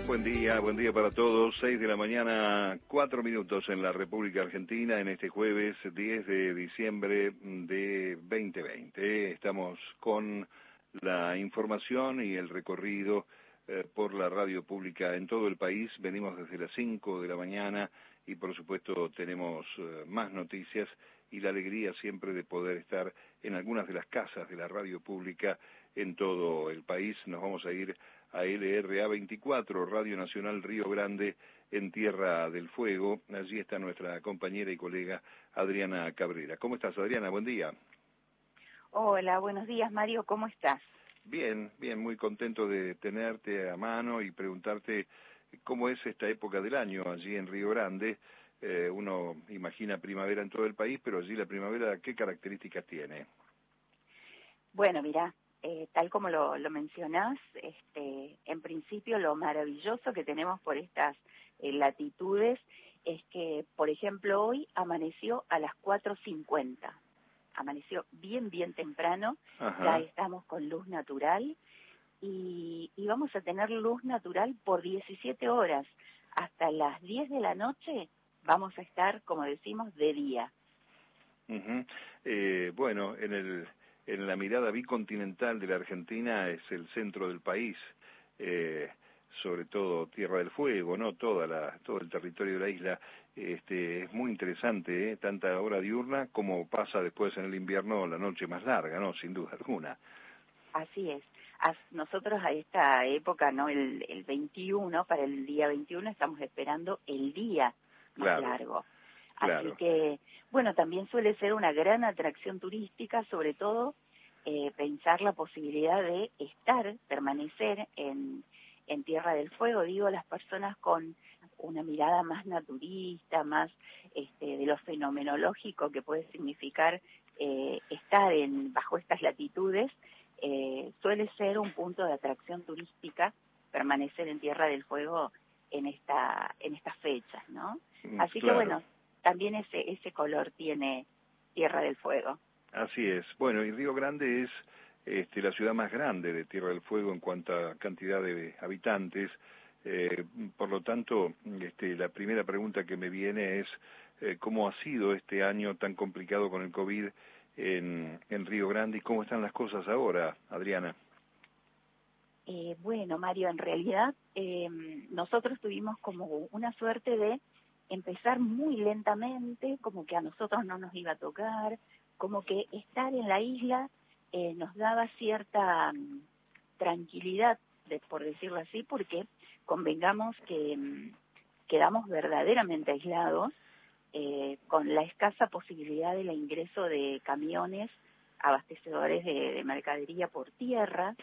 Buen día para todos. 6 de la mañana, 4 minutos en la República Argentina, en este jueves 10 de diciembre de 2020. Estamos con la información y el recorrido por la radio pública en todo el país. Venimos desde las 5 de la mañana y por supuesto tenemos más noticias y la alegría siempre de poder estar en algunas de las casas de la radio pública en todo el país. Nos vamos a ir a LRA 24, Radio Nacional Río Grande, en Tierra del Fuego. Allí está nuestra compañera y colega Adriana Cabrera. ¿Cómo estás, Adriana? Buen día. Hola, buenos días, Mario. ¿Cómo estás? Bien, muy contento de tenerte a mano y preguntarte cómo es esta época del año allí en Río Grande. Uno imagina primavera en todo el país, pero allí la primavera, ¿qué características tiene? Bueno, mira, tal como lo mencionás, en principio lo maravilloso que tenemos por estas latitudes es que, por ejemplo, hoy amaneció a las 4:50. Amaneció bien temprano. Ajá. Ya estamos con luz natural y vamos a tener luz natural por 17 horas. Hasta las 10 de la noche vamos a estar, como decimos, de día. Uh-huh. Bueno, en la mirada bicontinental de la Argentina es el centro del país, sobre todo Tierra del Fuego, ¿no? Todo el territorio de la isla. Es muy interesante, tanta hora diurna como pasa después en el invierno la noche más larga, ¿no? Sin duda alguna. Así es. Nosotros a esta época, ¿no? El 21, para el día 21 estamos esperando el día más largo. Claro. Así que, bueno, también suele ser una gran atracción turística, sobre todo pensar la posibilidad de permanecer en Tierra del Fuego, digo, las personas con una mirada más naturista, más de lo fenomenológico que puede significar estar bajo estas latitudes, suele ser un punto de atracción turística permanecer en Tierra del Fuego en estas fechas, ¿no? Así claro. que bueno, también ese color tiene Tierra del Fuego. Así es. Bueno, y Río Grande es la ciudad más grande de Tierra del Fuego en cuanto a cantidad de habitantes. Por lo tanto, la primera pregunta que me viene es ¿cómo ha sido este año tan complicado con el COVID en Río Grande y cómo están las cosas ahora, Adriana? Bueno, Mario, en realidad nosotros tuvimos como una suerte de empezar muy lentamente, como que a nosotros no nos iba a tocar, como que estar en la isla nos daba cierta tranquilidad, por decirlo así, porque convengamos que quedamos verdaderamente aislados, con la escasa posibilidad del ingreso de camiones abastecedores de mercadería por tierra.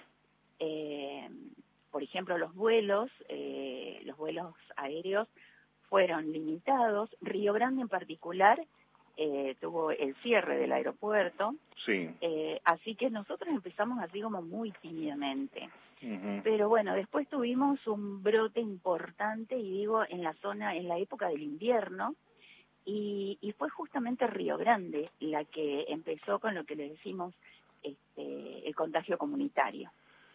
Por ejemplo, los vuelos aéreos fueron limitados. Río Grande en particular tuvo el cierre del aeropuerto. Sí. Así que nosotros empezamos así como muy tímidamente. Uh-huh. Pero bueno, después tuvimos un brote importante, y digo, en la época del invierno, y fue justamente Río Grande la que empezó con lo que le decimos el contagio comunitario.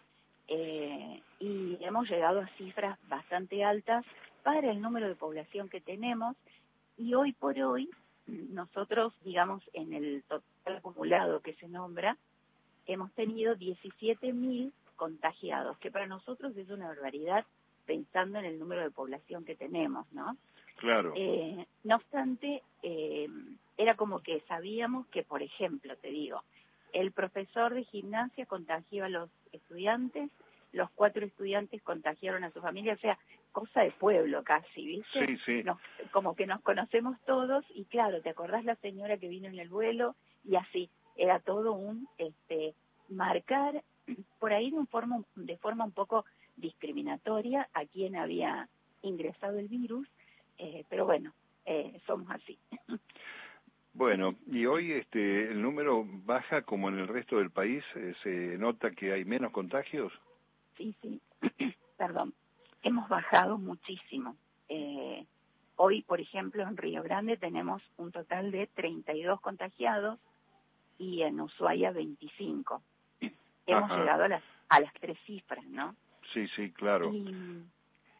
Y hemos llegado a cifras bastante altas para el número de población que tenemos, y hoy por hoy nosotros, digamos, en el total acumulado que se nombra, hemos tenido 17.000 contagiados, que para nosotros es una barbaridad pensando en el número de población que tenemos, ¿no? Claro. No obstante, era como que sabíamos que, por ejemplo, te digo, el profesor de gimnasia contagió a los estudiantes, los 4 estudiantes contagiaron a su familia, o sea, cosa de pueblo casi, ¿viste? Sí. Como que nos conocemos todos, y claro, ¿te acordás la señora que vino en el vuelo? Y así, era todo un marcar por ahí de forma un poco discriminatoria a quien había ingresado el virus, pero bueno, somos así. Bueno, y hoy el número baja como en el resto del país, ¿se nota que hay menos contagios? Sí, perdón, hemos bajado muchísimo. Hoy, por ejemplo, en Río Grande tenemos un total de 32 contagiados y en Ushuaia 25. Hemos llegado a las 3 cifras, ¿no? Sí, claro. Y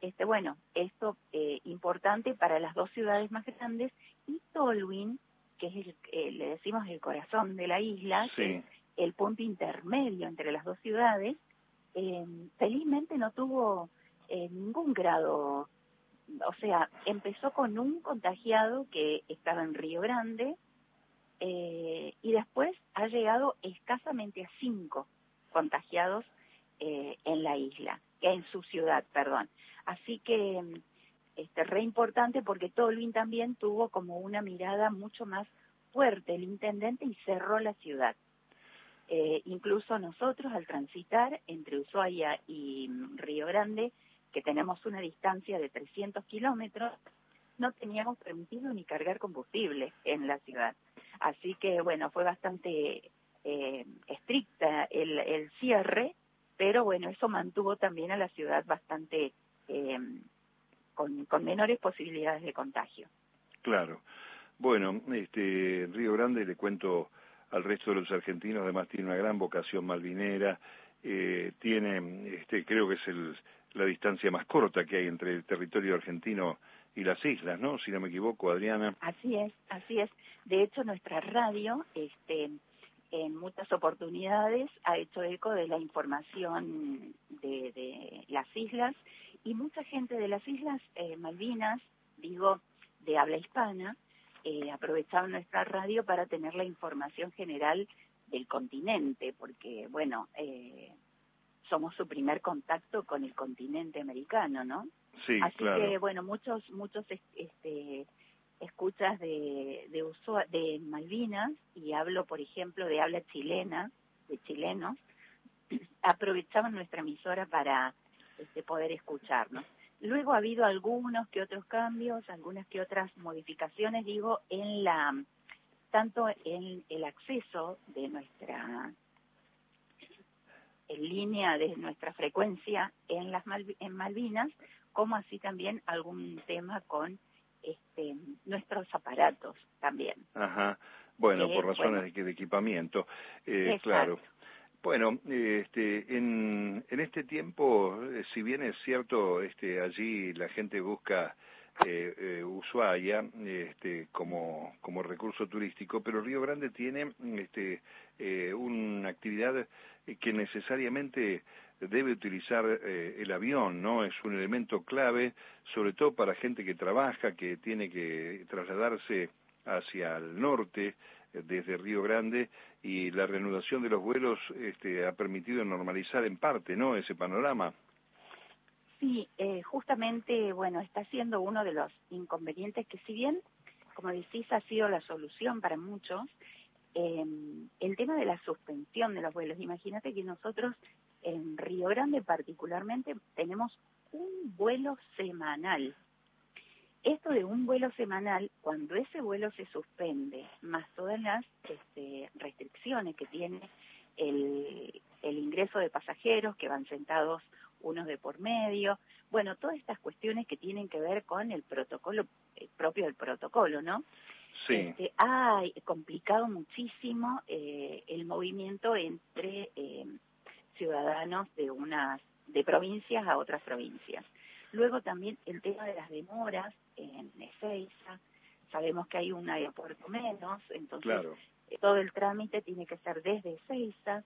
bueno, esto importante para las dos ciudades más grandes, y Tolwyn, que es le decimos el corazón de la isla, Sí. que es el punto intermedio entre las dos ciudades, felizmente no tuvo ningún grado, o sea, empezó con un contagiado que estaba en Río Grande, y después ha llegado escasamente a 5 contagiados en la isla, en su ciudad, perdón. Así que re importante, porque Tolwyn también tuvo como una mirada mucho más fuerte el intendente, y cerró la ciudad. Incluso nosotros, al transitar entre Ushuaia y Río Grande, que tenemos una distancia de 300 kilómetros, no teníamos permitido ni cargar combustible en la ciudad. Así que, bueno, fue bastante estricta el cierre, pero bueno, eso mantuvo también a la ciudad bastante con menores posibilidades de contagio. Claro. Bueno, Río Grande, le cuento al resto de los argentinos, además tiene una gran vocación malvinera, tiene, creo que es la distancia más corta que hay entre el territorio argentino y las islas, ¿no? Si no me equivoco, Adriana. Así es, así es. De hecho, nuestra radio, en muchas oportunidades ha hecho eco de la información de las islas, y mucha gente de las islas Malvinas, digo, de habla hispana, aprovechaban nuestra radio para tener la información general del continente, porque, bueno, somos su primer contacto con el continente americano, ¿no? Sí, así claro. que, bueno, muchos escuchas de Malvinas, y hablo, por ejemplo, de habla chilena, de chilenos, aprovechaban nuestra emisora para poder escucharnos. Luego ha habido algunos que otros cambios, algunas que otras modificaciones, digo, tanto en el acceso de en línea de nuestra frecuencia en Malvinas, como así también algún tema con nuestros aparatos también. Ajá. Bueno, por razones de equipamiento, claro. Bueno, en este tiempo, si bien es cierto, allí la gente busca Ushuaia como recurso turístico, pero Río Grande tiene una actividad que necesariamente debe utilizar el avión, ¿no? Es un elemento clave, sobre todo para gente que trabaja, que tiene que trasladarse hacia el norte desde Río Grande, y la reanudación de los vuelos ha permitido normalizar en parte, ¿no?, ese panorama. Sí, justamente, bueno, está siendo uno de los inconvenientes que, si bien, como decís, ha sido la solución para muchos, el tema de la suspensión de los vuelos. Imagínate que nosotros en Río Grande particularmente tenemos un vuelo semanal. Esto de un vuelo semanal, cuando ese vuelo se suspende, más todas las restricciones que tiene el ingreso de pasajeros, que van sentados unos de por medio, bueno, todas estas cuestiones que tienen que ver con el protocolo, propio del protocolo, ¿no? Sí. Ha complicado muchísimo el movimiento entre ciudadanos de provincias a otras provincias. Luego también el tema de las demoras en Ezeiza. Sabemos que hay un aeropuerto menos, entonces claro, todo el trámite tiene que ser desde Ezeiza.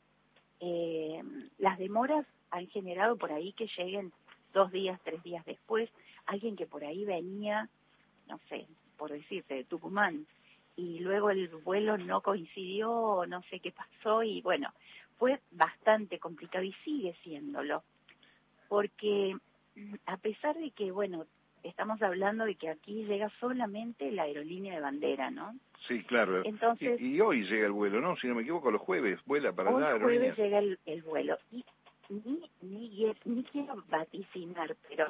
Las demoras han generado por ahí que lleguen 2 días, 3 días después. Alguien que por ahí venía, no sé, por decirte, de Tucumán, y luego el vuelo no coincidió, no sé qué pasó, y bueno, fue bastante complicado, y sigue siéndolo, porque a pesar de que, bueno, estamos hablando de que aquí llega solamente la aerolínea de bandera, ¿no? Sí, claro. Entonces, y hoy llega el vuelo, ¿no? Si no me equivoco, los jueves vuela para allá. Hoy jueves llega el vuelo, y ni quiero vaticinar, pero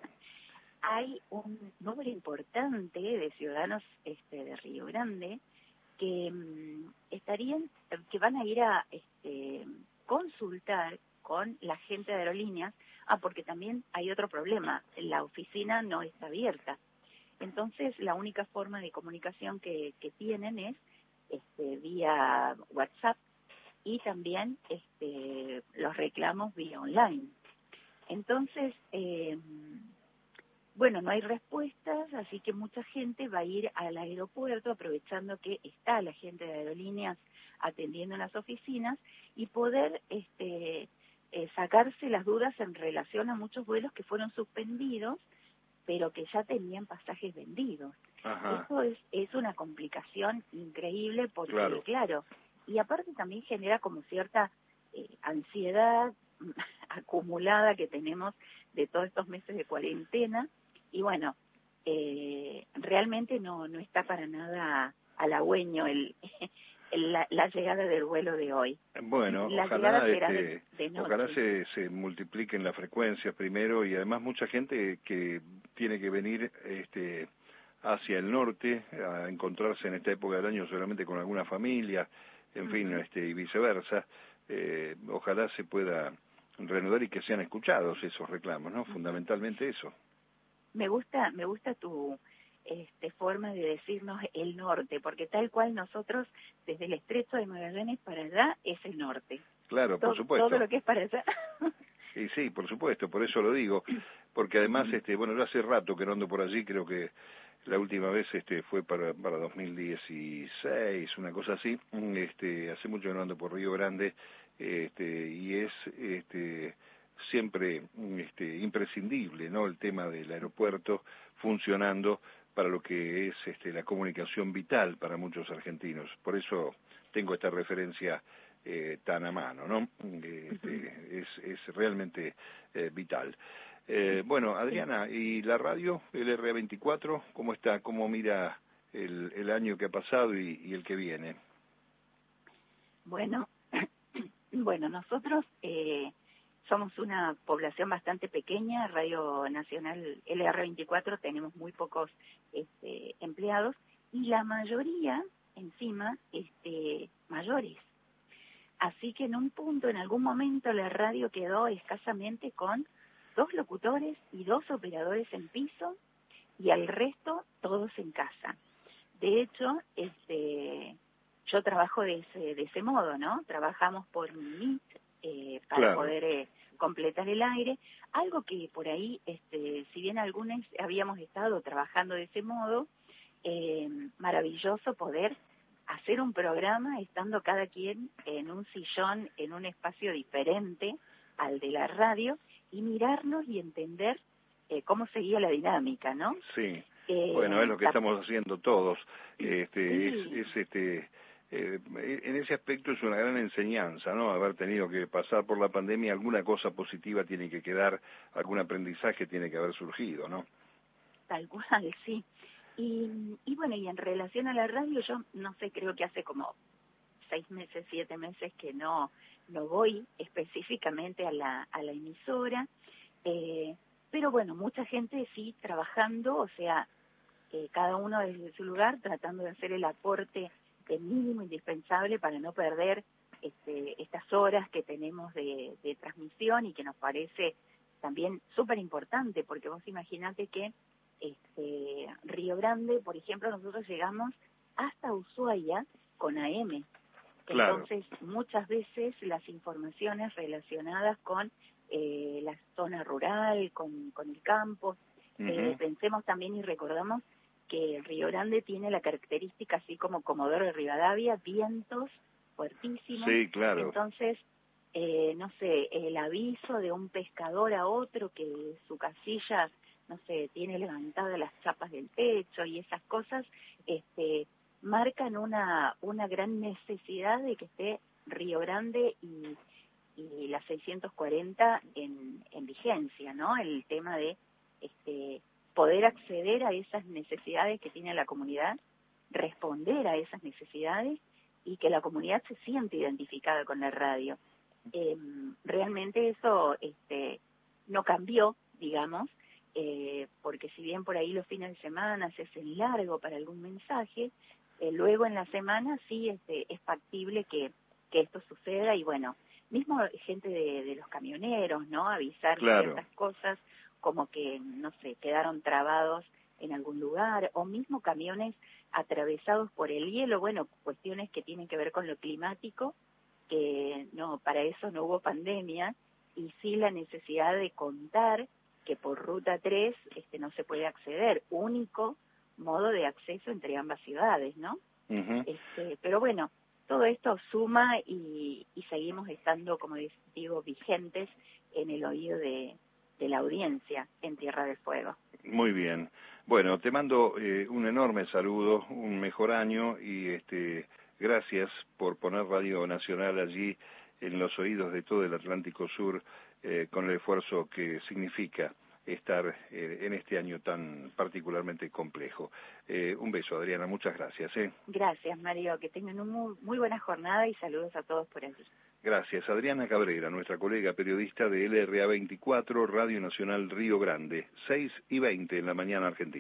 hay un número importante de ciudadanos de Río Grande que que van a ir a consultar con la gente de aerolíneas, porque también hay otro problema, la oficina no está abierta. Entonces, la única forma de comunicación que tienen es vía WhatsApp, y también los reclamos vía online. Entonces, bueno, no hay respuestas, así que mucha gente va a ir al aeropuerto aprovechando que está la gente de aerolíneas atendiendo en las oficinas y poder sacarse las dudas en relación a muchos vuelos que fueron suspendidos, pero que ya tenían pasajes vendidos. Ajá. Eso es una complicación increíble porque, claro, y aparte también genera como cierta ansiedad acumulada que tenemos de todos estos meses de cuarentena, y bueno, realmente no está para nada halagüeño la llegada del vuelo de hoy. Bueno, la ojalá, será de noche. Ojalá se multipliquen las frecuencias primero, y además mucha gente que tiene que venir hacia el norte a encontrarse en esta época del año solamente con alguna familia, en fin, y viceversa. Ojalá se pueda reanudar y que sean escuchados esos reclamos, ¿no? Fundamentalmente eso. Me gusta tu forma de decirnos el norte, porque tal cual nosotros desde el Estrecho de Magallanes para allá es el norte. Claro, por supuesto. Todo lo que es para allá. Y sí, por supuesto, por eso lo digo, porque además, bueno, yo hace rato que no ando por allí, creo que la última vez fue para 2016, una cosa así. Hace mucho que no ando por Río Grande, y es siempre imprescindible, ¿no?, el tema del aeropuerto funcionando para lo que es la comunicación vital para muchos argentinos. Por eso tengo esta referencia tan a mano, ¿no? Es realmente vital. Bueno, Adriana, ¿y la radio, el RA24, cómo está? ¿Cómo mira el año que ha pasado y el que viene? Bueno, nosotros somos una población bastante pequeña. Radio Nacional LR24 tenemos muy pocos empleados, y la mayoría encima mayores. Así que en un punto, en algún momento, la radio quedó escasamente con 2 locutores y 2 operadores en piso, y al resto todos en casa. De hecho, yo trabajo de ese modo, ¿no? Trabajamos por Meet para poder completar el aire. Algo que por ahí, si bien algunos habíamos estado trabajando de ese modo, maravilloso poder hacer un programa estando cada quien en un sillón, en un espacio diferente al de la radio, y mirarnos y entender cómo seguía la dinámica, ¿no? Sí. Bueno, es lo que estamos haciendo todos. En ese aspecto es una gran enseñanza, ¿no? Haber tenido que pasar por la pandemia, alguna cosa positiva tiene que quedar, algún aprendizaje tiene que haber surgido, ¿no? Tal cual, sí. Y bueno, y en relación a la radio, yo no sé, creo que hace como 6 meses, 7 meses que no voy específicamente a la emisora, pero bueno, mucha gente sí trabajando, o sea, cada uno desde su lugar tratando de hacer el aporte mínimo indispensable para no perder estas horas que tenemos de transmisión, y que nos parece también súper importante, porque vos imaginate que Río Grande, por ejemplo, nosotros llegamos hasta Ushuaia con AM. Claro. Entonces, muchas veces las informaciones relacionadas con la zona rural, con el campo, pensemos también y recordamos que Río Grande tiene la característica, así como Comodoro de Rivadavia, vientos fuertísimos. Sí, claro. Entonces, no sé, el aviso de un pescador a otro que su casilla, no sé, tiene levantadas las chapas del techo y esas cosas, marcan una gran necesidad de que esté Río Grande y la 640 en vigencia, ¿no? El tema de poder acceder a esas necesidades que tiene la comunidad, responder a esas necesidades, y que la comunidad se siente identificada con la radio. Realmente eso no cambió, digamos, porque si bien por ahí los fines de semana se hacen largo para algún mensaje, luego en la semana sí es factible que esto suceda. Y bueno, mismo gente de los camioneros, ¿no? Avisar ciertas cosas, como que, no sé, quedaron trabados en algún lugar, o mismo camiones atravesados por el hielo, bueno, cuestiones que tienen que ver con lo climático, que no, para eso no hubo pandemia, y sí la necesidad de contar que por Ruta 3 no se puede acceder, único modo de acceso entre ambas ciudades, ¿no? Uh-huh. Pero bueno, todo esto suma y seguimos estando, como digo, vigentes en el oído de la audiencia en Tierra del Fuego. Muy bien. Bueno, te mando un enorme saludo, un mejor año y gracias por poner Radio Nacional allí en los oídos de todo el Atlántico Sur con el esfuerzo que significa estar en este año tan particularmente complejo. Un beso, Adriana, muchas gracias. Gracias, Mario, que tengan una muy buena jornada y saludos a todos por allí. Gracias. Adriana Cabrera, nuestra colega periodista de LRA 24, Radio Nacional Río Grande, 6:20 en la mañana argentina.